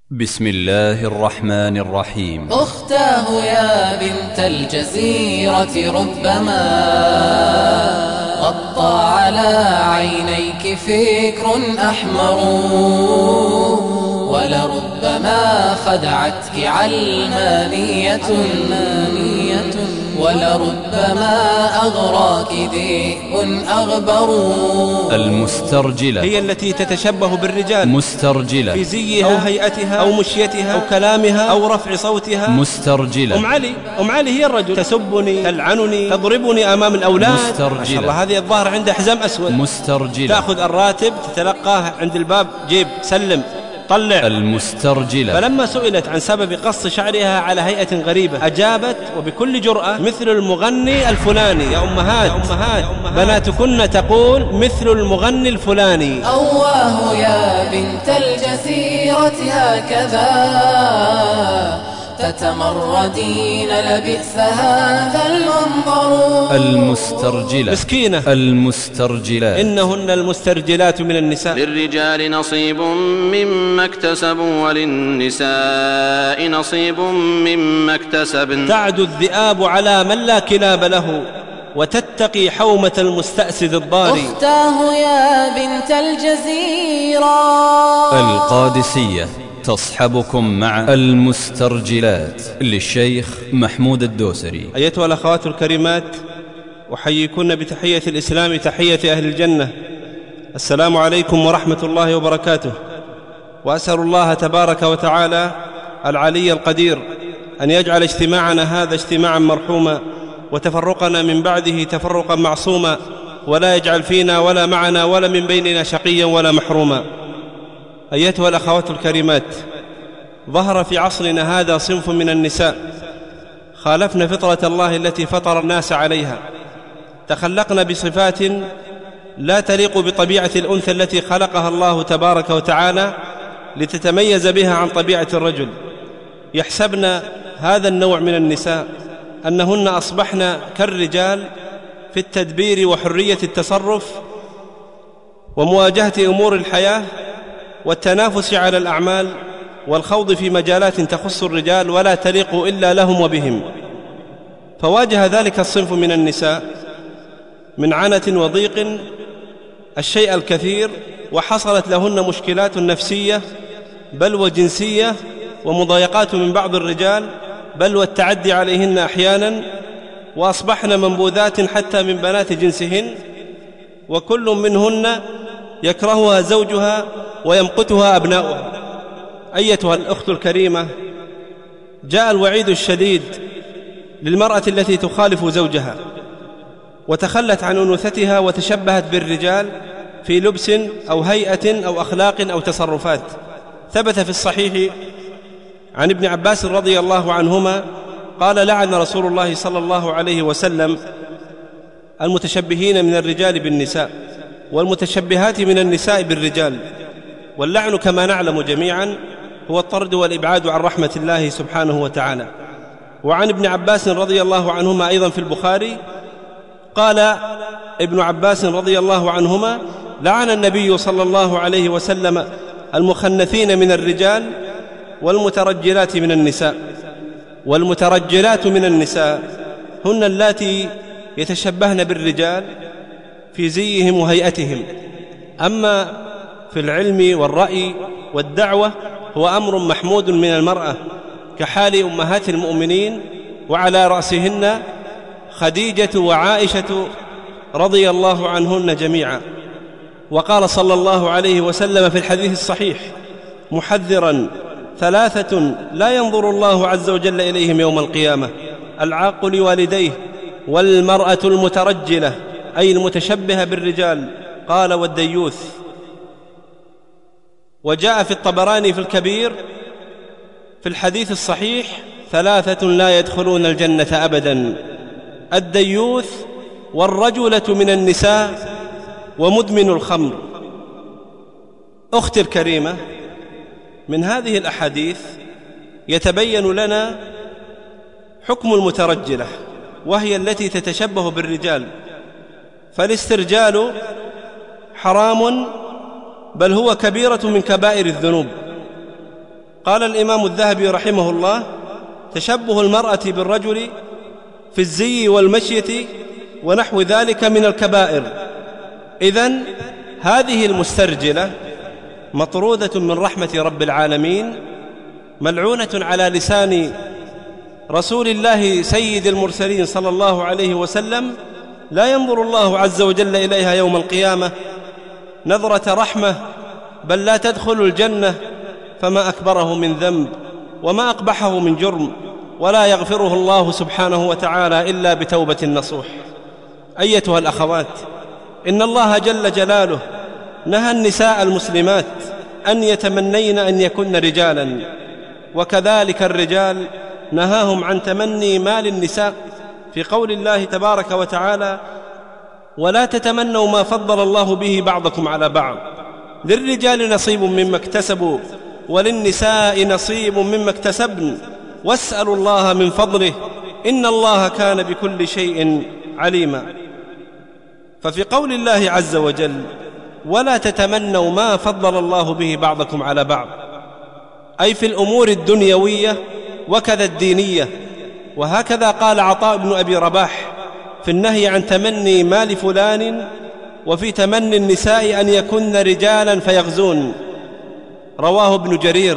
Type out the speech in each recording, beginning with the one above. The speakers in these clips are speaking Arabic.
بسم الله الرحمن الرحيم. أختاه يا بنت الجزيرة ربما غطى على عينيك فكر أحمر، ولربما خدعتك علمانية، ولربما أغراك ذئب أغبر. المسترجلة هي التي تتشبه بالرجال، مسترجلة في زيها أو هيئتها أو مشيتها أو كلامها أو رفع صوتها. مسترجلة. أم علي هي الرجل، تسبني، تلعنني، تضربني أمام الأولاد. مسترجلة. ما شاء الله، هذه الظاهر عندها حزام أسود. مسترجلة. تأخذ الراتب تتلقاه عند الباب، جيب سلم طلع. المسترجلة. فلما سئلت عن سبب قص شعرها على هيئة غريبة أجابت وبكل جرأة: مثل المغني الفلاني. يا أمهات بناتكن تقول مثل المغني الفلاني. أواه يا بنت الجزيرة هكذا تتمردين، لبئس هذا المنظر. المسترجلة. مسكينة. المسترجلات. إنهن المسترجلات من النساء. للرجال نصيب مما اكتسبوا وللنساء نصيب مما اكتسبن. تعد الذئاب على من لا كلاب له، وتتقي حومة المستأسد الضاري. أختاه يا بنت الجزيرة. القادسية تصحبكم مع المسترجلات للشيخ محمود الدوسري. أيتها الأخوات الكريمات، أحييكن بتحية الإسلام، تحية أهل الجنة. السلام عليكم ورحمة الله وبركاته. وأسأل الله تبارك وتعالى العلي القدير أن يجعل اجتماعنا هذا اجتماعا مرحوما، وتفرقنا من بعده تفرقا معصوما، ولا يجعل فينا ولا معنا ولا من بيننا شقيا ولا محروما. أيتها الأخوات الكريمات، ظهر في عصرنا هذا صنف من النساء خالفن فطرة الله التي فطر الناس عليها، تخلقن بصفات لا تليق بطبيعة الأنثى التي خلقها الله تبارك وتعالى لتتميز بها عن طبيعة الرجل. يحسبن هذا النوع من النساء أنهن أصبحن كالرجال في التدبير وحرية التصرف ومواجهة أمور الحياة والتنافس على الأعمال والخوض في مجالات تخص الرجال ولا تليق إلا لهم وبهم. فواجه ذلك الصنف من النساء من عنة وضيق الشيء الكثير، وحصلت لهن مشكلات نفسية بل وجنسية، ومضايقات من بعض الرجال بل والتعدي عليهن أحيانا، وأصبحن منبوذات حتى من بنات جنسهن، وكل منهن يكرهها زوجها ويمقتها أبناؤها. أيتها الأخت الكريمة، جاء الوعيد الشديد للمرأة التي تخالف زوجها وتخلت عن أنوثتها وتشبهت بالرجال في لبس أو هيئة أو أخلاق أو تصرفات. ثبت في الصحيح عن ابن عباس رضي الله عنهما قال: لعن رسول الله صلى الله عليه وسلم المتشبهين من الرجال بالنساء والمتشبهات من النساء بالرجال. واللعن كما نعلم جميعا هو الطرد والإبعاد عن رحمة الله سبحانه وتعالى. وعن ابن عباس رضي الله عنهما أيضا في البخاري قال ابن عباس رضي الله عنهما: لعن النبي صلى الله عليه وسلم المخنثين من الرجال والمترجلات من النساء. والمترجلات من النساء هن اللاتي يتشبهن بالرجال في زيهم وهيئتهم. أما في العلم والرأي والدعوة هو أمر محمود من المرأة، كحال أمهات المؤمنين، وعلى رأسهن خديجة وعائشة رضي الله عنهن جميعا. وقال صلى الله عليه وسلم في الحديث الصحيح محذرا: ثلاثة لا ينظر الله عز وجل إليهم يوم القيامة: العاق لوالديه، والمرأة المترجلة أي المتشبهة بالرجال، قال: والديوث. وجاء في الطبراني في الكبير في الحديث الصحيح: ثلاثة لا يدخلون الجنة أبدا: الديوث، والرجلة من النساء، ومدمن الخمر. أختي الكريمة، من هذه الأحاديث يتبين لنا حكم المترجلة، وهي التي تتشبه بالرجال. فالاسترجال حرام، بل هو كبيرة من كبائر الذنوب. قال الإمام الذهبي رحمه الله: تشبه المرأة بالرجل في الزي والمشية ونحو ذلك من الكبائر. إذن هذه المسترجلة مطرودة من رحمة رب العالمين، ملعونة على لسان رسول الله سيد المرسلين صلى الله عليه وسلم. لا ينظر الله عز وجل إليها يوم القيامة نظرة رحمة، بل لا تدخل الجنة، فما أكبره من ذنب وما أقبحه من جرم، ولا يغفره الله سبحانه وتعالى إلا بتوبة نصوح. أيتها الأخوات، إن الله جل جلاله نهى النساء المسلمات أن يتمنين أن يكن رجالا، وكذلك الرجال نهاهم عن تمني مال النساء في قول الله تبارك وتعالى: ولا تتمنوا ما فضل الله به بعضكم على بعض، للرجال نصيب مما اكتسبوا وللنساء نصيب مما اكتسبن واسألوا الله من فضله إن الله كان بكل شيء عليما. ففي قول الله عز وجل: ولا تتمنوا ما فضل الله به بعضكم على بعض، أي في الأمور الدنيوية وكذا الدينية. وهكذا قال عطاء بن أبي رباح في النهي عن تمني مال فلان، وفي تمني النساء أن يكن رجالا فيغزون، رواه ابن جرير.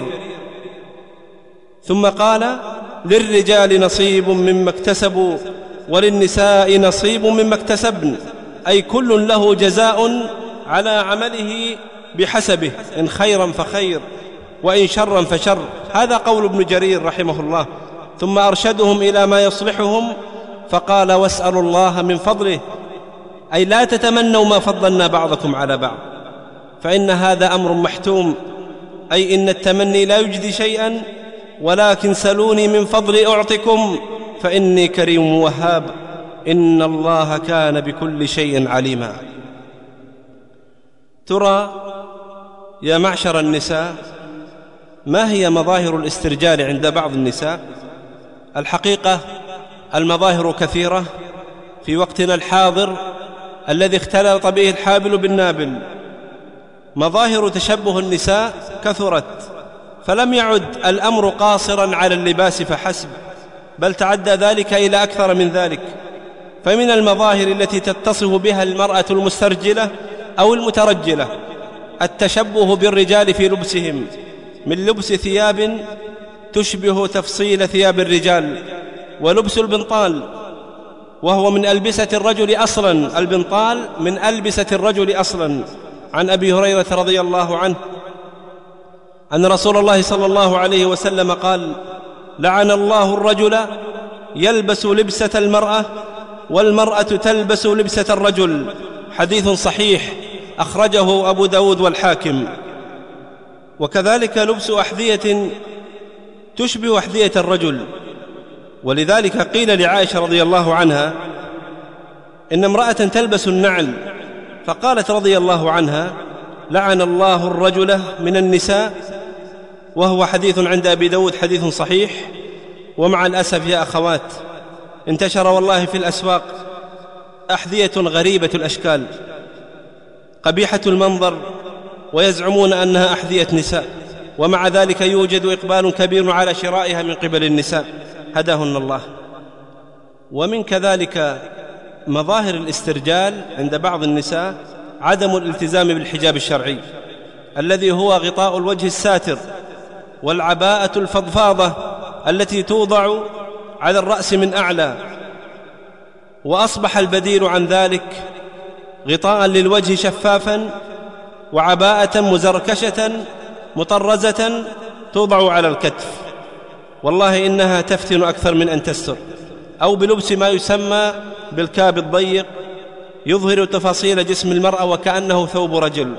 ثم قال: للرجال نصيب مما اكتسبوا وللنساء نصيب مما اكتسبن، أي كل له جزاء على عمله بحسبه، إن خيرا فخير وإن شرا فشر. هذا قول ابن جرير رحمه الله. ثم أرشدهم إلى ما يصلحهم فقال: واسألوا الله من فضله، أي لا تتمنوا ما فضلنا بعضكم على بعض، فإن هذا أمر محتوم، أي إن التمني لا يجدي شيئا، ولكن سلوني من فضل أعطكم فإني كريم وهاب، إن الله كان بكل شيء عليما. ترى يا معشر النساء، ما هي مظاهر الاسترجال عند بعض النساء؟ الحقيقة المظاهر كثيرة في وقتنا الحاضر الذي اختلط به الحابل بالنابل. مظاهر تشبه النساء كثرت، فلم يعد الأمر قاصرا على اللباس فحسب، بل تعدى ذلك إلى أكثر من ذلك. فمن المظاهر التي تتصف بها المرأة المسترجلة أو المترجلة التشبه بالرجال في لبسهم، من لبس ثياب تشبه تفصيل ثياب الرجال، ولبس البنطال، وهو من ألبسة الرجل أصلا، البنطال من ألبسة الرجل أصلا. عن أبي هريرة رضي الله عنه أن رسول الله صلى الله عليه وسلم قال: لعن الله الرجل يلبس لبسة المرأة والمرأة تلبس لبسة الرجل. حديث صحيح أخرجه أبو داود والحاكم. وكذلك لبس أحذية تشبه أحذية الرجل، ولذلك قيل لعائشة رضي الله عنها إن امرأة تلبس النعل، فقالت رضي الله عنها: لعن الله الرجل من النساء، وهو حديث عند أبي داود حديث صحيح. ومع الأسف يا أخوات، انتشر والله في الأسواق أحذية غريبة الأشكال قبيحة المنظر، ويزعمون أنها أحذية نساء، ومع ذلك يوجد إقبال كبير على شرائها من قبل النساء، هداهن الله. ومن كذلك مظاهر الاسترجال عند بعض النساء عدم الالتزام بالحجاب الشرعي، الذي هو غطاء الوجه الساتر، والعباءة الفضفاضة التي توضع على الرأس من أعلى. وأصبح البديل عن ذلك غطاء للوجه شفافا، وعباءة مزركشة مطرزة توضع على الكتف. والله إنها تفتن أكثر من أن تستر. أو بلبس ما يسمى بالكاب الضيق يظهر تفاصيل جسم المرأة وكأنه ثوب رجل،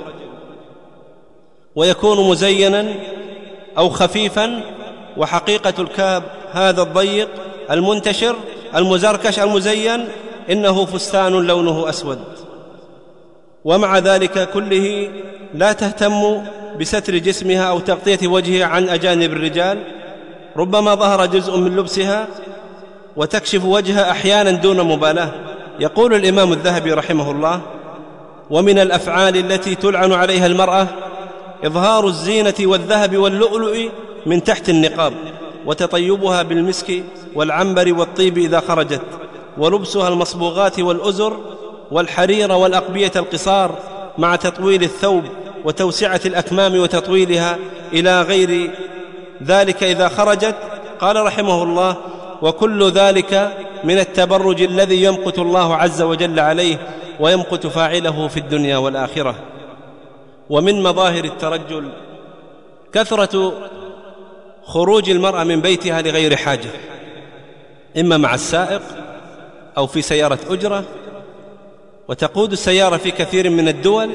ويكون مزينا أو خفيفا، وحقيقة الكاب هذا الضيق المنتشر المزركش المزين إنه فستان لونه أسود. ومع ذلك كله لا تهتم بستر جسمها أو تغطية وجهها عن أجانب الرجال، ربما ظهر جزء من لبسها وتكشف وجهها أحيانا دون مبالاة. يقول الإمام الذهبي رحمه الله: ومن الأفعال التي تلعن عليها المرأة إظهار الزينة والذهب واللؤلؤ من تحت النقاب، وتطيبها بالمسك والعنبر والطيب إذا خرجت، ولبسها المصبوغات والأزر والحرير والأقبية القصار مع تطويل الثوب وتوسعة الأكمام وتطويلها إلى غير ذلك إذا خرجت. قال رحمه الله: وكل ذلك من التبرج الذي يمقت الله عز وجل عليه ويمقت فاعله في الدنيا والآخرة. ومن مظاهر الترجل كثرة خروج المرأة من بيتها لغير حاجة، إما مع السائق أو في سيارة أجرة، وتقود السيارة في كثير من الدول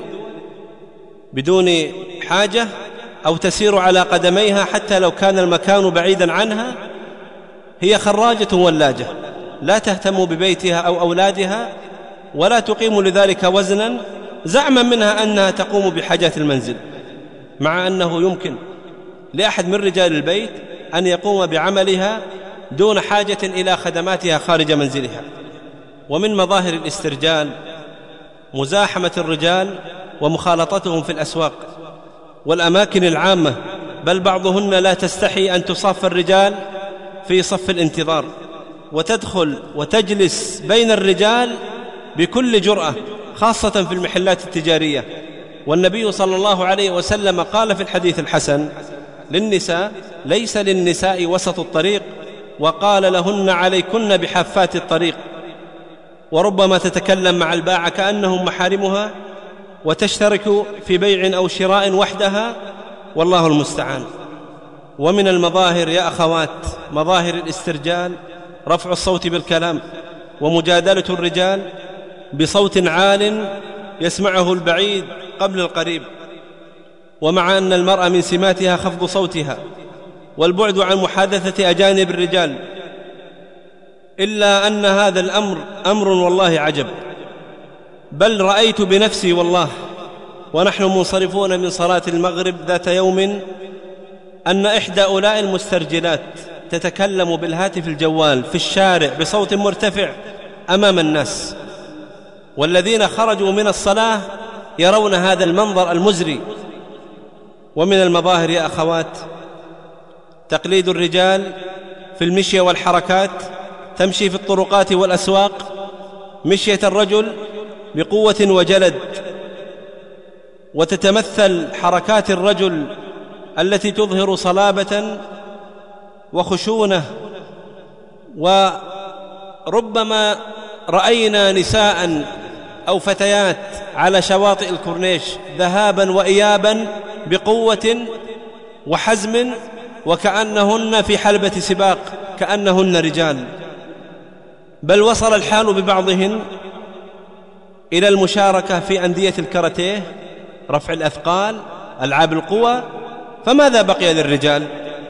بدون حاجة، أو تسير على قدميها حتى لو كان المكان بعيدا عنها. هي خراجة ولاجة، لا تهتم ببيتها أو أولادها، ولا تقيم لذلك وزنا، زعما منها أنها تقوم بحاجات المنزل، مع أنه يمكن لأحد من رجال البيت أن يقوم بعملها دون حاجة إلى خدماتها خارج منزلها. ومن مظاهر الاسترجال مزاحمة الرجال ومخالطتهم في الأسواق والأماكن العامة، بل بعضهن لا تستحي أن تصف الرجال في صف الانتظار، وتدخل وتجلس بين الرجال بكل جرأة، خاصة في المحلات التجارية. والنبي صلى الله عليه وسلم قال في الحديث الحسن للنساء: ليس للنساء وسط الطريق، وقال لهن: عليكن بحافات الطريق. وربما تتكلم مع الباعة كأنهم محارمها، وتشترك في بيع أو شراء وحدها، والله المستعان. ومن المظاهر يا أخوات مظاهر الاسترجال رفع الصوت بالكلام، ومجادلة الرجال بصوت عال يسمعه البعيد قبل القريب. ومع أن المرأة من سماتها خفض صوتها والبعد عن محادثة أجانب الرجال، إلا أن هذا الأمر أمر والله عجب. بل رأيت بنفسي والله ونحن منصرفون من صلاة المغرب ذات يوم أن إحدى أولاء المسترجلات تتكلم بالهاتف الجوال في الشارع بصوت مرتفع أمام الناس، والذين خرجوا من الصلاة يرون هذا المنظر المزري. ومن المظاهر يا أخوات تقليد الرجال في المشي والحركات، تمشي في الطرقات والأسواق مشية الرجل بقوة وجلد، وتتمثل حركات الرجل التي تظهر صلابة وخشونة. وربما رأينا نساء أو فتيات على شواطئ الكورنيش ذهابا وإيابا بقوة وحزم، وكأنهن في حلبة سباق، كأنهن رجال. بل وصل الحال ببعضهن إلى المشاركة في أندية الكاراتيه، رفع الأثقال، ألعاب القوى، فماذا بقي للرجال؟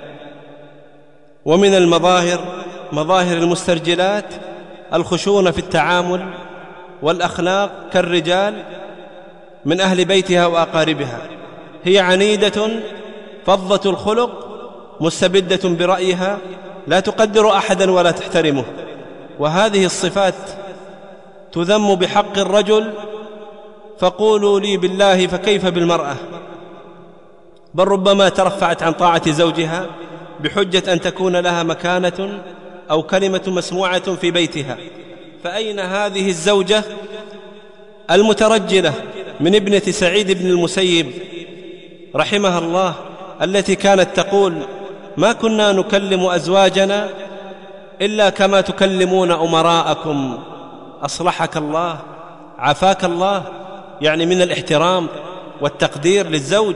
ومن المظاهر مظاهر المسترجلات الخشونة في التعامل والأخلاق كالرجال من أهل بيتها وأقاربها. هي عنيدة فظة الخلق مستبدة برأيها، لا تقدر أحدا ولا تحترمه. وهذه الصفات تذم بحق الرجل، فقولوا لي بالله فكيف بالمرأة؟ بل ربما ترفعت عن طاعة زوجها بحجة أن تكون لها مكانة أو كلمة مسموعة في بيتها. فأين هذه الزوجة المترجلة من ابنة سعيد بن المسيب رحمها الله، التي كانت تقول: ما كنا نكلم أزواجنا إلا كما تكلمون أمراءكم، أصلحك الله عافاك الله، يعني من الاحترام والتقدير للزوج.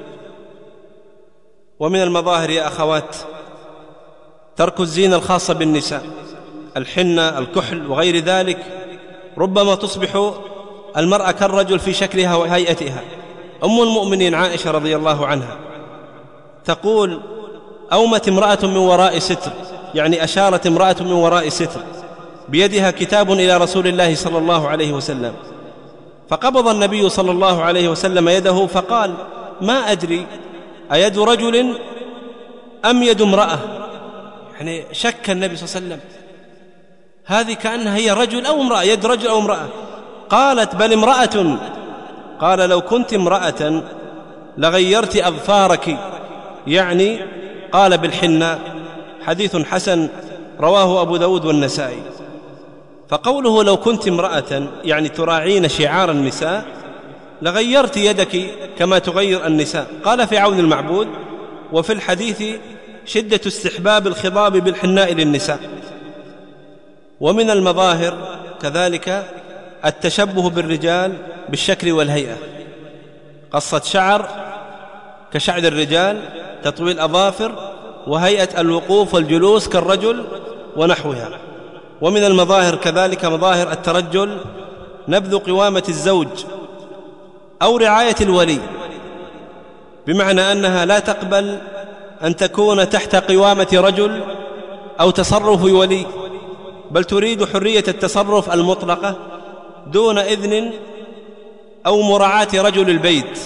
ومن المظاهر يا أخوات ترك الزينة الخاصة بالنساء، الحنة، الكحل وغير ذلك. ربما تصبح المرأة كالرجل في شكلها وهيئتها. أم المؤمنين عائشة رضي الله عنها تقول: أومت امرأة من وراء ستر، يعني أشارت امرأة من وراء ستر بيدها كتاب إلى رسول الله صلى الله عليه وسلم، فقبض النبي صلى الله عليه وسلم يده فقال: ما أدري أيد رجل أم يد امرأة؟ يعني شك النبي صلى الله عليه وسلم، هذه كأنها هي رجل أو امرأة، يد رجل أو امرأة. قالت: بل امرأة. قال: لو كنت امرأة لغيرت أظفارك، يعني قال بالحناء حديث حسن رواه أبو داود والنسائي. فقوله لو كنت امرأة يعني تراعين شعار النساء لغيرت يدك كما تغير النساء. قال في عون المعبود: وفي الحديث شدة استحباب الخضاب بالحناء للنساء. ومن المظاهر كذلك التشبه بالرجال بالشكل والهيئة، قصة شعر كشعر الرجال، تطويل أظافر، وهيئة الوقوف والجلوس كالرجل ونحوها. ومن المظاهر كذلك مظاهر الترجل، نبذ قوامة الزوج أو رعاية الولي، بمعنى أنها لا تقبل أن تكون تحت قوامة رجل أو تصرف ولي، بل تريد حرية التصرف المطلقة دون إذن أو مراعاة رجل البيت.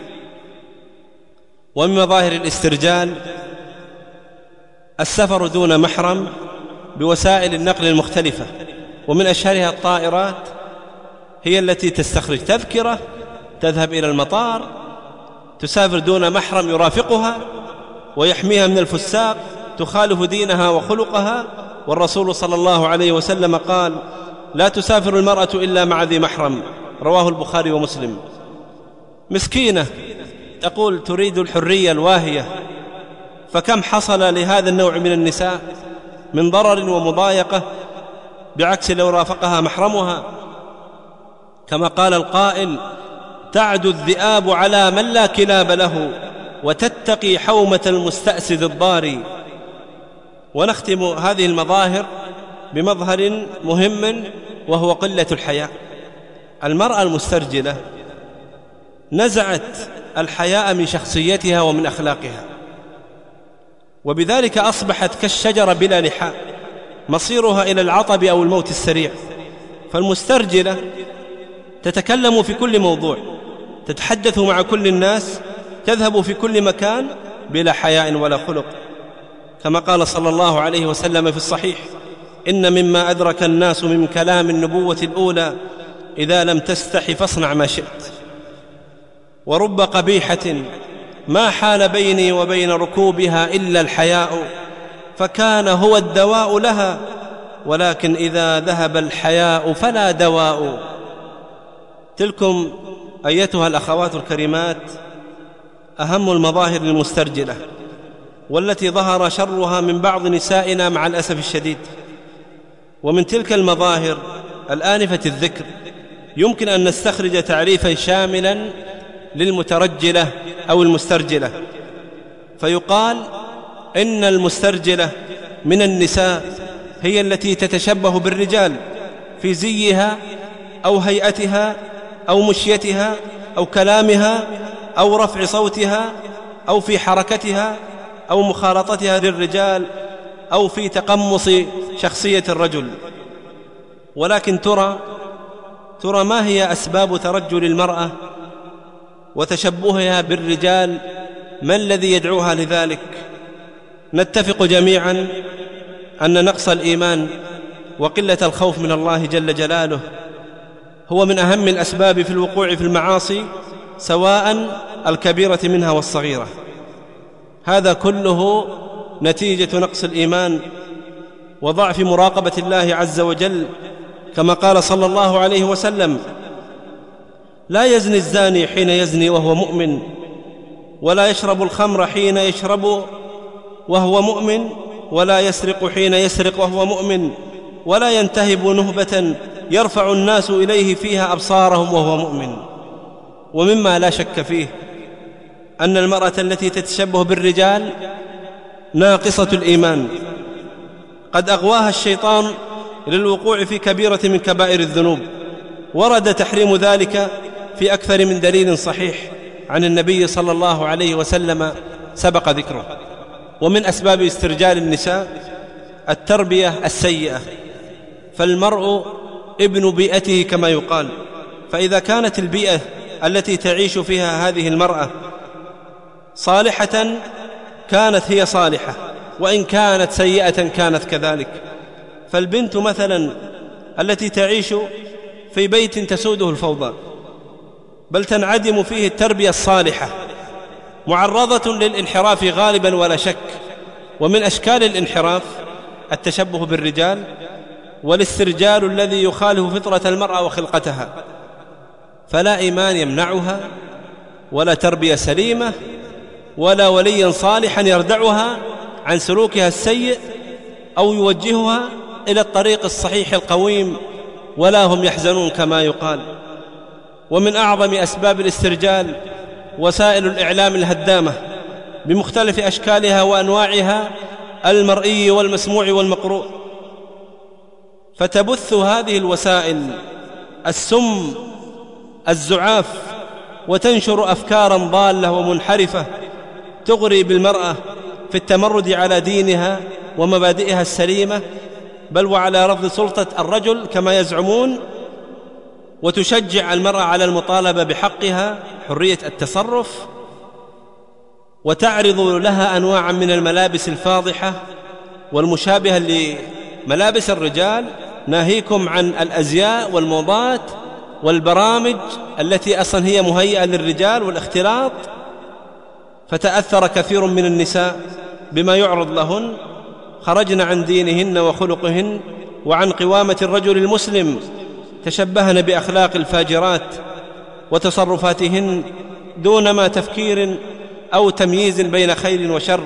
ومن مظاهر الاسترجال السفر دون محرم بوسائل النقل المختلفة، ومن أشهرها الطائرات، هي التي تستخرج تذكرة تذهب إلى المطار، تسافر دون محرم يرافقها ويحميها من الفساق، تخالف دينها وخلقها. والرسول صلى الله عليه وسلم قال: لا تسافر المرأة إلا مع ذي محرم، رواه البخاري ومسلم. مسكينة تقول تريد الحرية الواهية، فكم حصل لهذا النوع من النساء من ضرر ومضايقة، بعكس لو رافقها محرمها. كما قال القائل: تعد الذئاب على من لا كلاب له، وتتقي حومة المستأسد الضاري. ونختم هذه المظاهر بمظهر مهم، وهو قلة الحياء. المرأة المسترجلة نزعت الحياء من شخصيتها ومن أخلاقها، وبذلك أصبحت كالشجرة بلا لحاء، مصيرها إلى العطب أو الموت السريع. فالمسترجلة تتكلم في كل موضوع، تتحدث مع كل الناس، تذهب في كل مكان بلا حياء ولا خلق. كما قال صلى الله عليه وسلم في الصحيح: إن مما أدرك الناس من كلام النبوة الأولى: إذا لم تستح فاصنع ما شئت. ورب قبيحة ما حال بيني وبين ركوبها إلا الحياء، فكان هو الدواء لها، ولكن إذا ذهب الحياء فلا دواء. تلكم أيتها الأخوات الكريمات أهم المظاهر المسترجلة، والتي ظهر شرها من بعض نسائنا مع الأسف الشديد. ومن تلك المظاهر الآنفة الذكر يمكن أن نستخرج تعريفا شاملا للمترجلة أو المسترجلة، فيقال إن المسترجلة من النساء هي التي تتشبه بالرجال في زيها أو هيئتها أو مشيتها أو كلامها أو رفع صوتها أو في حركتها أو مخالطتها للرجال أو في تقمص شخصية الرجل. ولكن ترى ما هي أسباب ترجل المرأة وتشبهها بالرجال؟ ما الذي يدعوها لذلك؟ نتفق جميعا أن نقص الإيمان وقلة الخوف من الله جل جلاله هو من أهم الأسباب في الوقوع في المعاصي، سواء الكبيرة منها والصغيرة. هذا كله نتيجة نقص الإيمان وضعف مراقبة الله عز وجل، كما قال صلى الله عليه وسلم: لا يزني الزاني حين يزني وهو مؤمن، ولا يشرب الخمر حين يشرب وهو مؤمن، ولا يسرق حين يسرق وهو مؤمن، ولا ينتهب نهبة يرفع الناس إليه فيها أبصارهم وهو مؤمن. ومما لا شك فيه أن المرأة التي تتشبه بالرجال ناقصة الإيمان، قد أغواها الشيطان للوقوع في كبيرة من كبائر الذنوب. ورد تحريم ذلك في أكثر من دليل صحيح عن النبي صلى الله عليه وسلم سبق ذكره. ومن أسباب استرجال النساء التربية السيئة، فالمرء ابن بيئته كما يقال. فإذا كانت البيئة التي تعيش فيها هذه المرأة صالحة كانت هي صالحة، وإن كانت سيئة كانت كذلك. فالبنت مثلا التي تعيش في بيت تسوده الفوضى، بل تنعدم فيه التربية الصالحة، معرضة للانحراف غالبا ولا شك، ومن أشكال الانحراف التشبه بالرجال والاسترجال الذي يخالف فطرة المرأة وخلقتها، فلا إيمان يمنعها ولا تربية سليمة ولا وليا صالحا يردعها عن سلوكها السيء أو يوجهها إلى الطريق الصحيح القويم، ولا هم يحزنون كما يقال. ومن أعظم أسباب الاسترجال وسائل الإعلام الهدامة بمختلف أشكالها وأنواعها، المرئي والمسموع والمقروء، فتبث هذه الوسائل السم الزعاف وتنشر أفكارا ضالة ومنحرفة تغري بالمرأة في التمرد على دينها ومبادئها السليمة، بل وعلى رفض سلطة الرجل كما يزعمون، وتشجع المرأة على المطالبة بحقها حرية التصرف، وتعرض لها أنواعا من الملابس الفاضحة والمشابهة لملابس الرجال، ناهيكم عن الأزياء والموضات والبرامج التي أصلا هي مهيئة للرجال والاختلاط. فتأثر كثير من النساء بما يعرض لهن، خرجن عن دينهن وخلقهن وعن قوامة الرجل المسلم، تشبهن بأخلاق الفاجرات وتصرفاتهن دون ما تفكير أو تمييز بين خير وشر،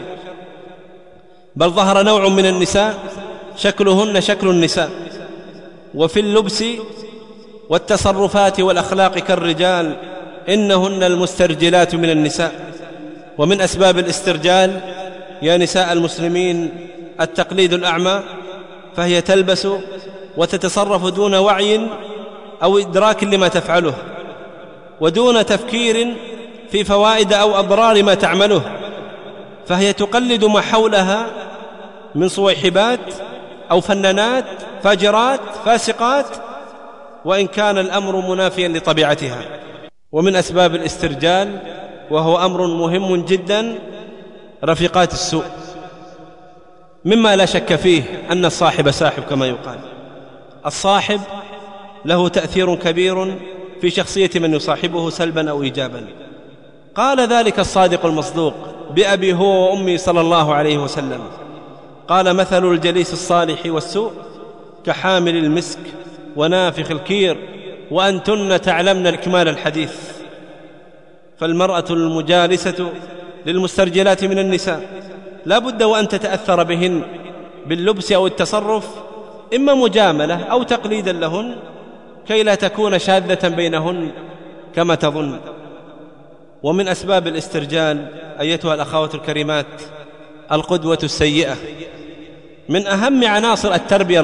بل ظهر نوع من النساء شكلهن شكل النساء، وفي اللبس والتصرفات والأخلاق كالرجال، إنهن المسترجلات من النساء. ومن أسباب الاسترجال يا نساء المسلمين التقليد الأعمى، فهي تلبس وتتصرف دون وعي أو إدراك لما تفعله، ودون تفكير في فوائد أو أضرار ما تعمله، فهي تقلد ما حولها من صويحبات أو فنانات فاجرات فاسقات، وإن كان الأمر منافيا لطبيعتها. ومن أسباب الاسترجال، وهو أمر مهم جدا، رفيقات السوء، مما لا شك فيه أن الصاحب ساحب كما يقال. الصاحب له تأثير كبير في شخصية من يصاحبه سلبا أو إيجابا. قال ذلك الصادق المصدوق بأبي هو وأمي صلى الله عليه وسلم، قال: مثل الجليس الصالح والسوء كحامل المسك ونافخ الكير، وأنتن تعلمن إكمال الحديث. فالمرأة المجالسة للمسترجلات من النساء لا بد وأن تتأثر بهن باللبس أو التصرف، إما مجاملة أو تقليدا لهن، كي لا تكون شاذة بينهن كما تظن. ومن أسباب الاسترجال أيتها الأخوات الكريمات القدوة السيئة. من أهم عناصر التربية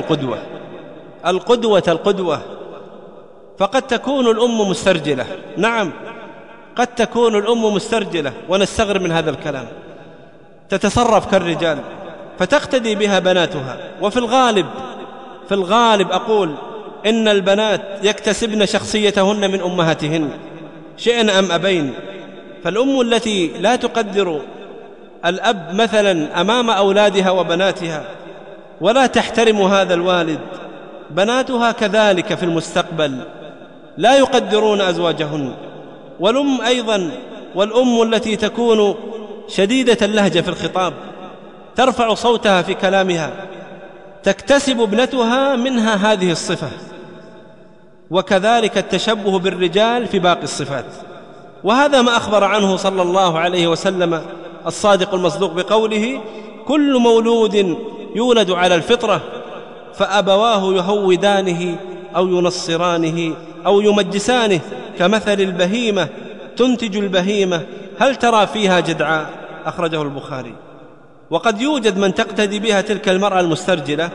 القدوة، فقد تكون الأم مسترجلة، نعم قد تكون الأم مسترجلة ونستغرب من هذا الكلام، تتصرف كالرجال فتقتدي بها بناتها. وفي الغالب أقول إن البنات يكتسبن شخصيتهن من أمهاتهن شئن أم أبين. فالأم التي لا تقدر الأب مثلا أمام أولادها وبناتها ولا تحترم هذا الوالد، بناتها كذلك في المستقبل لا يقدرون أزواجهن. والأم أيضا، والأم التي تكون شديدة اللهجة في الخطاب، ترفع صوتها في كلامها، تكتسب ابنتها منها هذه الصفة. وكذلك التشبه بالرجال في باقي الصفات، وهذا ما أخبر عنه صلى الله عليه وسلم الصادق المصدوق بقوله: كل مولود يولد على الفطرة فأبواه يهودانه أو ينصرانه أو يمجسانه كمثل البهيمة تنتج البهيمة هل ترى فيها جدعاء، أخرجه البخاري. وقد يوجد من تقتدي بها تلك المرأة المسترجلة،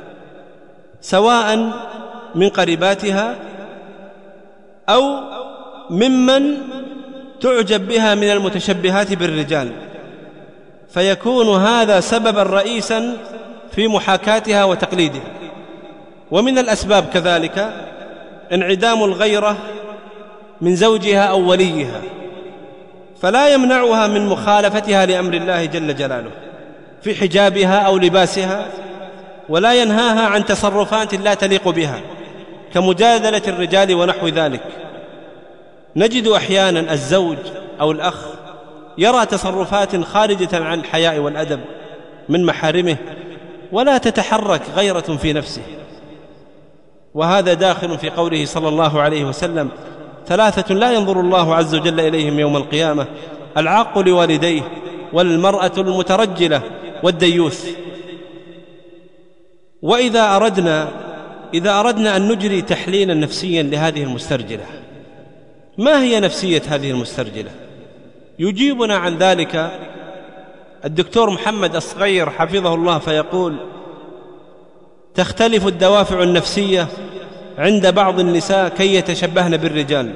سواء من قريباتها أو ممن تعجب بها من المتشبهات بالرجال، فيكون هذا سببا رئيسا في محاكاتها وتقليدها. ومن الأسباب كذلك انعدام الغيرة من زوجها أو وليها، فلا يمنعها من مخالفتها لأمر الله جل جلاله في حجابها أو لباسها، ولا ينهاها عن تصرفات لا تليق بها كمجادلة الرجال ونحو ذلك. نجد أحيانا الزوج أو الأخ يرى تصرفات خارجة عن الحياء والأدب من محارمه ولا تتحرك غيرة في نفسه. وهذا داخل في قوله صلى الله عليه وسلم: 3 لا ينظر الله عز وجل إليهم يوم القيامة: العاق لوالديه، والمرأة المترجلة، والديوث. وإذا أردنا أن نجري تحليلا نفسيا لهذه المسترجلة، ما هي نفسية هذه المسترجلة؟ يجيبنا عن ذلك الدكتور محمد الصغير حفظه الله فيقول: تختلف الدوافع النفسية عند بعض النساء كي يتشبهن بالرجال،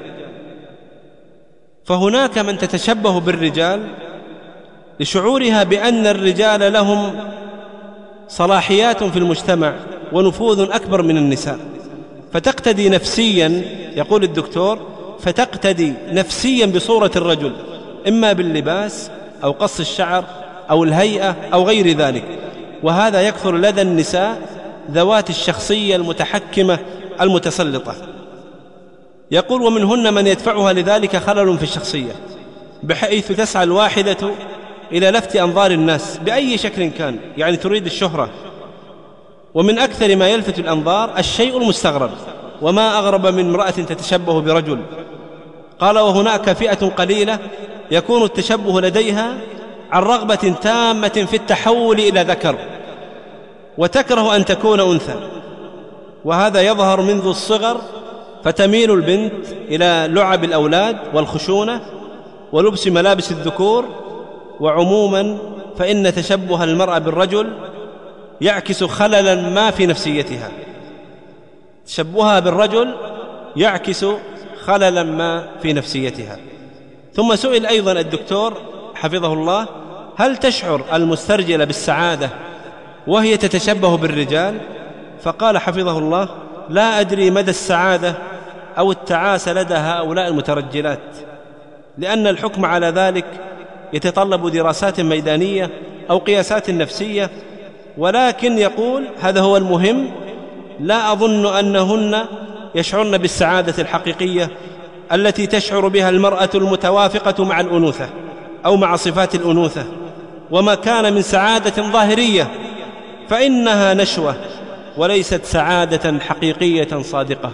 فهناك من تتشبه بالرجال لشعورها بأن الرجال لهم صلاحيات في المجتمع ونفوذ أكبر من النساء، فتقتدي نفسيا، يقول الدكتور، فتقتدي نفسيا بصورة الرجل، إما باللباس أو قص الشعر أو الهيئة أو غير ذلك. وهذا يكثر لدى النساء ذوات الشخصية المتحكمة المتسلطة. يقول: ومنهن من يدفعها لذلك خلل في الشخصية، بحيث تسعى الواحدة إلى لفت أنظار الناس بأي شكل كان، يعني تريد الشهرة. ومن أكثر ما يلفت الأنظار الشيء المستغرب، وما أغرب من امرأة تتشبه برجل. قال: وهناك فئة قليلة يكون التشبه لديها عن رغبة تامة في التحول إلى ذكر، وتكره أن تكون أنثى، وهذا يظهر منذ الصغر، فتميل البنت إلى لعب الأولاد والخشونة ولبس ملابس الذكور. وعموما فإن تشبه المرأة بالرجل يعكس خللا ما في نفسيتها، تشبهها بالرجل يعكس خللا ما في نفسيتها. ثم سئل أيضا الدكتور حفظه الله: هل تشعر المسترجلة بالسعادة وهي تتشبه بالرجال؟ فقال حفظه الله: لا أدري مدى السعادة أو التعاسة لدى هؤلاء المترجلات، لأن الحكم على ذلك يتطلب دراسات ميدانية أو قياسات نفسية. ولكن يقول: هذا هو المهم، لا أظن أنهن يشعرن بالسعادة الحقيقية التي تشعر بها المرأة المتوافقة مع الأنوثة أو مع صفات الأنوثة، وما كان من سعادة ظاهرية فإنها نشوة وليست سعادة حقيقية صادقة.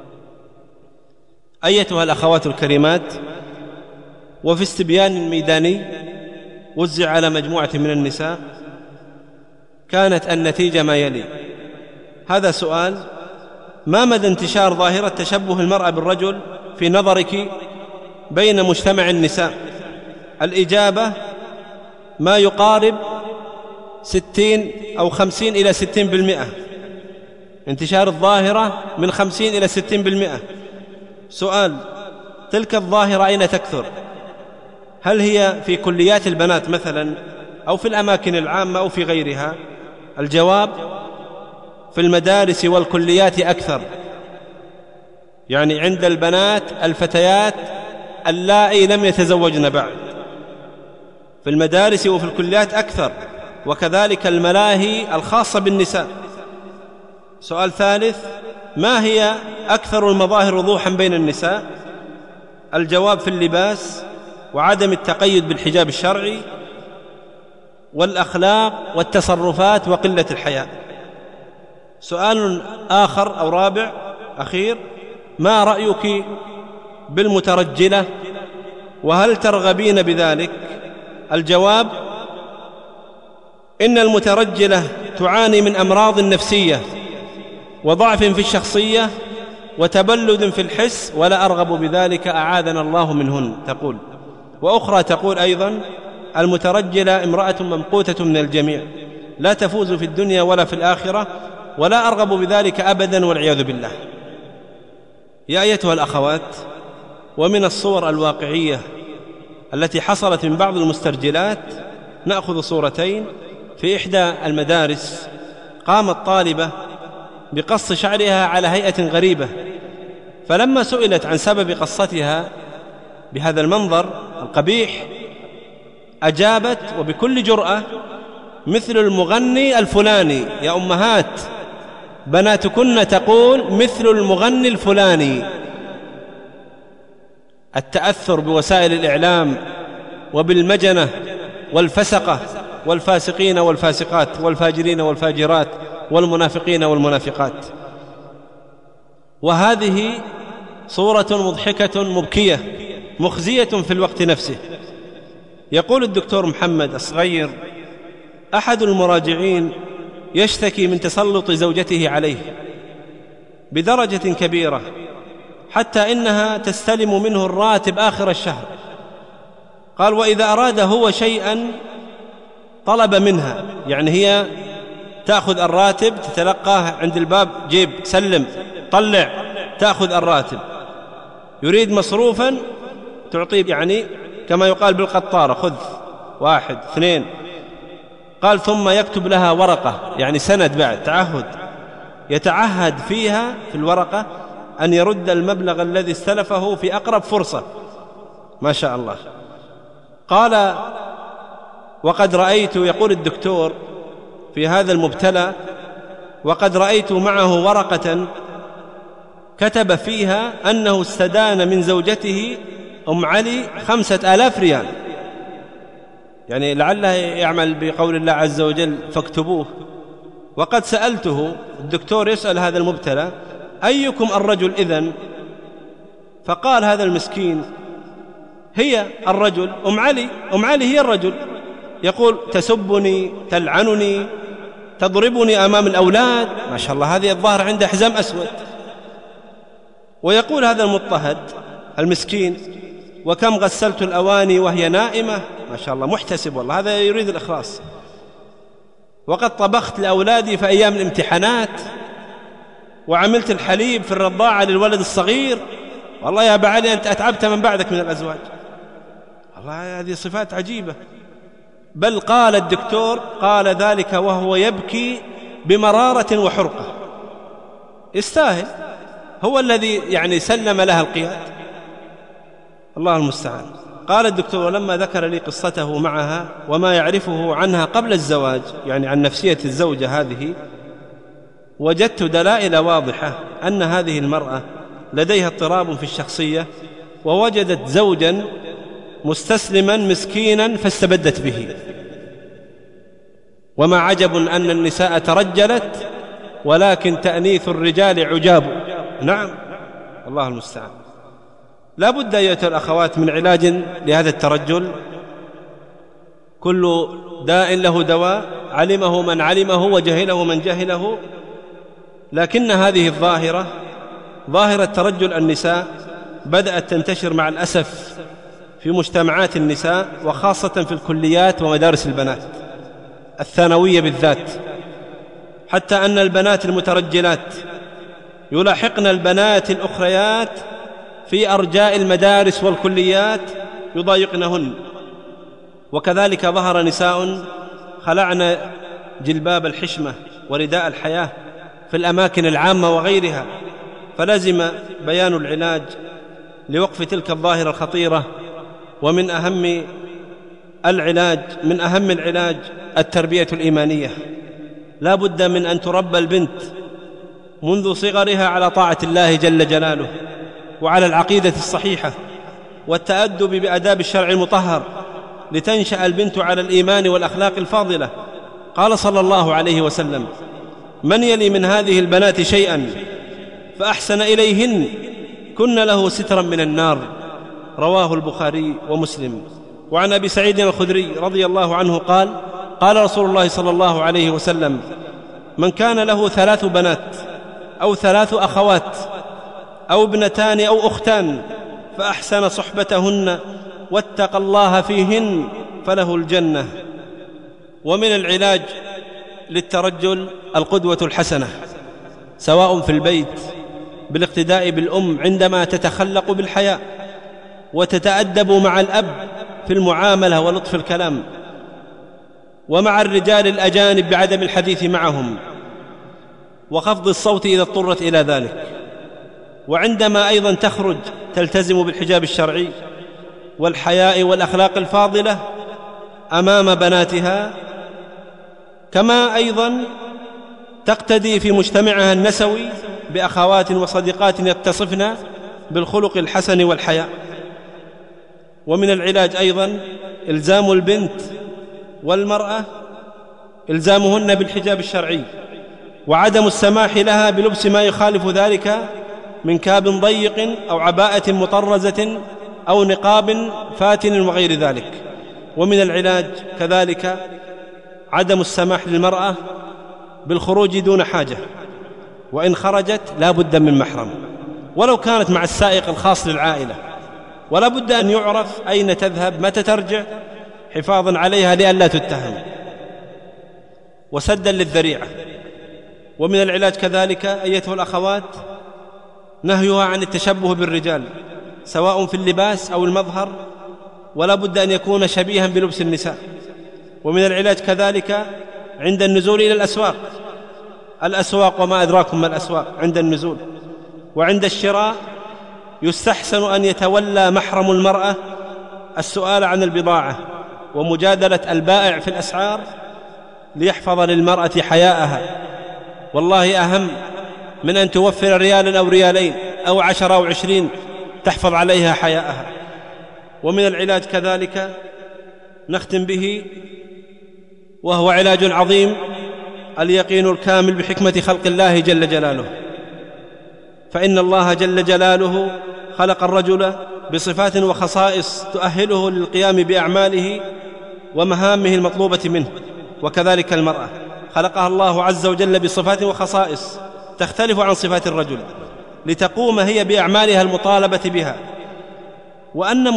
أيتها الأخوات الكريمات، وفي استبيان ميداني وزع على مجموعة من النساء كانت النتيجة ما يلي. هذا سؤال: ما مدى انتشار ظاهرة تشبه المرأة بالرجل في نظرك بين مجتمع النساء؟ الإجابة: ما يقارب 60 أو 50 إلى 60%، انتشار الظاهرة من 50 إلى 60%. سؤال: تلك الظاهرة أين تكثر؟ هل هي في كليات البنات مثلا، أو في الأماكن العامة، أو في غيرها؟ الجواب: في المدارس والكليات أكثر، يعني عند البنات الفتيات اللائي لم يتزوجن بعد، في المدارس وفي الكليات أكثر، وكذلك الملاهي الخاصة بالنساء. سؤال ثالث: ما هي أكثر المظاهر وضوحا بين النساء؟ الجواب: في اللباس وعدم التقيد بالحجاب الشرعي والأخلاق والتصرفات وقلة الحياء. سؤال آخر أو رابع أخير: ما رأيك بالمترجلة وهل ترغبين بذلك؟ الجواب: إن المترجلة تعاني من أمراض نفسية وضعف في الشخصية وتبلد في الحس، ولا أرغب بذلك، أعاذنا الله منهن. تقول. وأخرى تقول أيضا: المترجلة امرأة ممقوتة من الجميع، لا تفوز في الدنيا ولا في الآخرة، ولا أرغب بذلك أبدا، والعياذ بالله. يا أيتها الأخوات، ومن الصور الواقعية التي حصلت من بعض المسترجلات نأخذ صورتين. في إحدى المدارس قامت طالبة بقص شعرها على هيئة غريبة، فلما سئلت عن سبب قصتها بهذا المنظر القبيح أجابت وبكل جرأة: مثل المغني الفلاني. يا أمهات، بناتكن تقول مثل المغني الفلاني. التأثر بوسائل الإعلام وبالمجنة والفسقة والفاسقين والفاسقات والفاجرين والفاجرات والمنافقين والمنافقات. وهذه صورة مضحكة مبكية مخزية في الوقت نفسه. يقول الدكتور محمد الصغير: أحد المراجعين يشتكي من تسلط زوجته عليه بدرجة كبيرة، حتى إنها تستلم منه الراتب آخر الشهر. قال: وإذا أراد هو شيئا طلب منها، يعني هي تأخذ الراتب تتلقاه عند الباب، جيب سلم طلع، تأخذ الراتب. يريد مصروفا تعطيه، يعني كما يقال بالقطارة، خذ 1 2. قال: ثم يكتب لها ورقة، يعني سند بعد تعهد، يتعهد فيها في الورقة أن يرد المبلغ الذي استلفه في أقرب فرصة. ما شاء الله. قال: وقد رأيت، يقول الدكتور في هذا المبتلى، وقد رأيت معه ورقة كتب فيها أنه استدان من زوجته أم علي 5000 ريال، يعني لعله يعمل بقول الله عز وجل فاكتبوه. وقد سألته، الدكتور يسأل هذا المبتلى: أيكم الرجل إذن؟ فقال هذا المسكين: هي الرجل، أم علي هي الرجل. يقول: تسبني، تلعنني، تضربني أمام الأولاد. ما شاء الله، هذه الظاهر عنده حزام أسود. ويقول هذا المضطهد المسكين: وكم غسلت الأواني وهي نائمة. ما شاء الله، محتسب والله، هذا يريد الإخلاص. وقد طبخت لأولادي في أيام الامتحانات، وعملت الحليب في الرضاعة للولد الصغير. والله يا أبا علي أنت أتعبت من بعدك من الأزواج. والله هذه صفات عجيبة. بل قال الدكتور، قال ذلك وهو يبكي بمرارة وحرقة. يستاهل، هو الذي يعني سلم لها القياد. الله المستعان. قال الدكتور: ولما ذكر لي قصته معها وما يعرفه عنها قبل الزواج، يعني عن نفسية الزوجة هذه، وجدت دلائل واضحة أن هذه المرأة لديها اضطراب في الشخصية، ووجدت زوجا مستسلما مسكينا فاستبدت به. وما عجب أن النساء ترجلت، ولكن تأنيث الرجال عجاب. نعم، الله المستعان. لا بد أيها الأخوات من علاج لهذا الترجل. كل داء له دواء، علمه من علمه وجهله من جهله. لكن هذه الظاهرة، ظاهرة ترجل النساء، بدأت تنتشر مع الأسف في مجتمعات النساء، وخاصة في الكليات ومدارس البنات الثانوية بالذات، حتى أن البنات المترجلات يلاحقن البنات الأخريات في أرجاء المدارس والكليات يضايقنهن. وكذلك ظهر نساء خلعن جلباب الحشمة ورداء الحياة في الأماكن العامة وغيرها. فلزم بيان العلاج لوقف تلك الظاهرة الخطيرة. ومن أهم العلاج التربية الإيمانية. لا بد من أن تربى البنت منذ صغرها على طاعة الله جل جلاله، وعلى العقيدة الصحيحة، والتأدب بآداب الشرع المطهر، لتنشأ البنت على الإيمان والأخلاق الفاضلة. قال صلى الله عليه وسلم: من يلي من هذه البنات شيئا فأحسن إليهن كن له سترا من النار. رواه البخاري ومسلم. وعن أبي سعيد الخدري رضي الله عنه قال: قال رسول الله صلى الله عليه وسلم: من كان له 3 بنات أو 3 أخوات أو ابنتان أو أختان فأحسن صحبتهن واتقى الله فيهن فله الجنة. ومن العلاج للترجل القدوة الحسنة، سواء في البيت بالاقتداء بالأم عندما تتخلق بالحياء، وتتأدب مع الأب في المعاملة ولطف الكلام، ومع الرجال الأجانب بعدم الحديث معهم، وخفض الصوت إذا اضطرت إلى ذلك. وعندما أيضا تخرج تلتزم بالحجاب الشرعي والحياء والأخلاق الفاضلة أمام بناتها، كما أيضا تقتدي في مجتمعها النسوي بأخوات وصديقات يتصفن بالخلق الحسن والحياء. ومن العلاج أيضا إلزام البنت والمرأة إلزامهن بالحجاب الشرعي، وعدم السماح لها بلبس ما يخالف ذلك من كاب ضيق أو عباءة مطرزة أو نقاب فاتن وغير ذلك. ومن العلاج كذلك عدم السماح للمرأة بالخروج دون حاجة، وإن خرجت لا بد من محرم، ولو كانت مع السائق الخاص للعائلة، ولا بد أن يعرف أين تذهب متى ترجع حفاظا عليها لئلا تتهم وسدا للذريعة. ومن العلاج كذلك أيتها الأخوات نهيها عن التشبه بالرجال سواء في اللباس أو المظهر، ولا بد أن يكون شبيها بلبس النساء. ومن العلاج كذلك عند النزول إلى الأسواق وما أدراكم ما الأسواق عند النزول، وعند الشراء يستحسن أن يتولى محرم المرأة السؤال عن البضاعة ومجادلة البائع في الأسعار ليحفظ للمرأة حياءها، والله أهم من أن توفر ريالا أو ريالين أو 10 أو 20 تحفظ عليها حياءها. ومن العلاج كذلك نختم به، وهو علاج عظيم، اليقين الكامل بحكمة خلق الله جل جلاله. فإن الله جل جلاله خلق الرجل بصفات وخصائص تؤهله للقيام بأعماله ومهامه المطلوبة منه، وكذلك المرأة خلقها الله عز وجل بصفات وخصائص تختلف عن صفات الرجل لتقوم هي بأعمالها المطالبة بها. وأن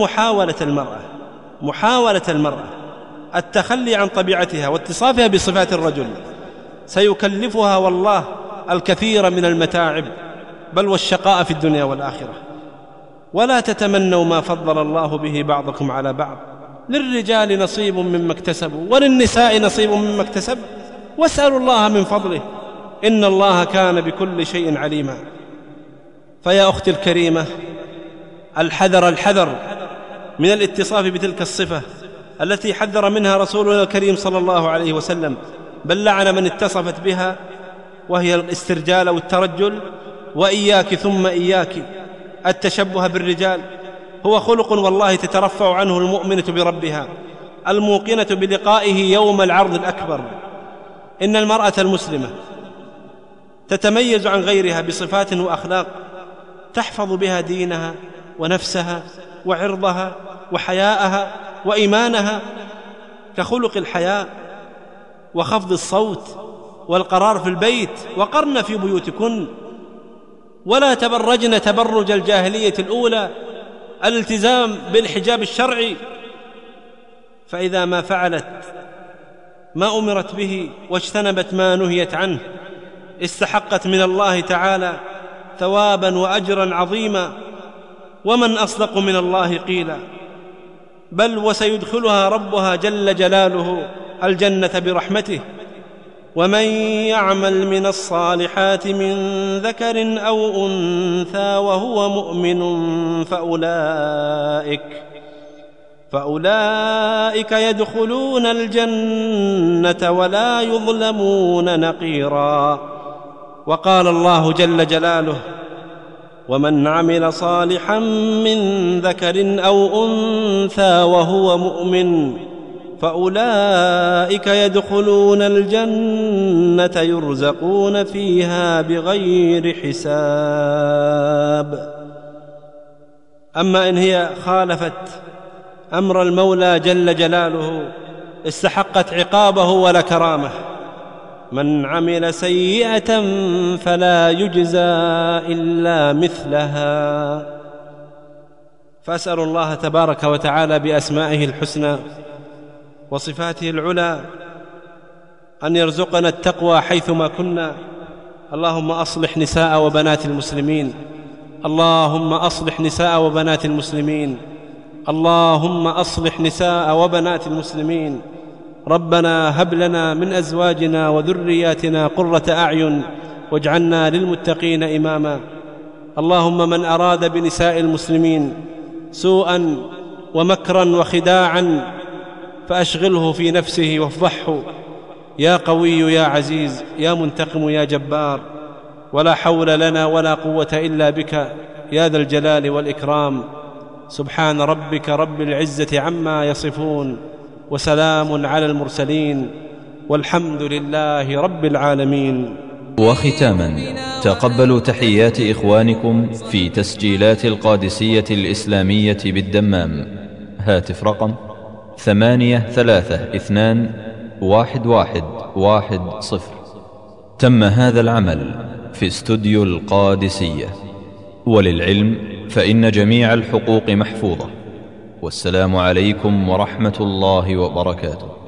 محاولة المرأة التخلي عن طبيعتها واتصافها بصفات الرجل سيكلفها والله الكثير من المتاعب بل والشقاء في الدنيا والآخرة. ولا تتمنوا ما فضل الله به بعضكم على بعض، للرجال نصيب مما اكتسبوا وللنساء نصيب مما اكتسب، واسألوا الله من فضله إن الله كان بكل شيء عليما. فيا أختي الكريمة، الحذر من الاتصاف بتلك الصفة التي حذر منها رسولنا الكريم صلى الله عليه وسلم، بل لعن من اتصفت بها، وهي الاسترجال أو الترجل. وإياك ثم إياك التشبه بالرجال، هو خلق والله تترفع عنه المؤمنة بربها الموقنة بلقائه يوم العرض الأكبر. إن المرأة المسلمة تتميز عن غيرها بصفات وأخلاق تحفظ بها دينها ونفسها وعرضها وحياءها وإيمانها، كخلق الحياء وخفض الصوت والقرار في البيت، وقرن في بيوتكن ولا تبرجن تبرج الجاهلية الأولى، الالتزام بالحجاب الشرعي. فإذا ما فعلت ما أمرت به واجتنبت ما نهيت عنه استحقت من الله تعالى ثوابا وأجرا عظيما. ومن أصدق من الله قيلا، بل وسيدخلها ربها جل جلاله الجنة برحمته. ومن يعمل من الصالحات من ذكر أو أنثى وهو مؤمن فأولئك يدخلون الجنة ولا يظلمون نقيرا. وقال الله جل جلاله: ومن عمل صالحا من ذكر أو أنثى وهو مؤمن فأولئك يدخلون الجنة يرزقون فيها بغير حساب. أما إن هي خالفت أمر المولى جل جلاله استحقت عقابه ولا كرامه. من عمل سيئة فلا يجزى إلا مثلها. فأسأل الله تبارك وتعالى بأسمائه الحسنى وصفاته العلى أن يرزقنا التقوى حيثما كنا. اللهم أصلح نساء وبنات المسلمين، اللهم أصلح نساء وبنات المسلمين، اللهم أصلح نساء وبنات المسلمين. ربنا هب لنا من أزواجنا وذرياتنا قرة أعين واجعلنا للمتقين إماما. اللهم من أراد بنساء المسلمين سوءا ومكرا وخداعا فأشغله في نفسه وافضحه، يا قوي يا عزيز يا منتقم يا جبار. ولا حول لنا ولا قوة إلا بك يا ذا الجلال والإكرام. سبحان ربك رب العزة عما يصفون، وسلام على المرسلين والحمد لله رب العالمين. وختاما، تقبلوا تحيات إخوانكم في تسجيلات القادسية الإسلامية بالدمام. هاتف رقم 83211110. تم هذا العمل في استوديو القادسية. وللعلم فإن جميع الحقوق محفوظة. والسلام عليكم ورحمة الله وبركاته.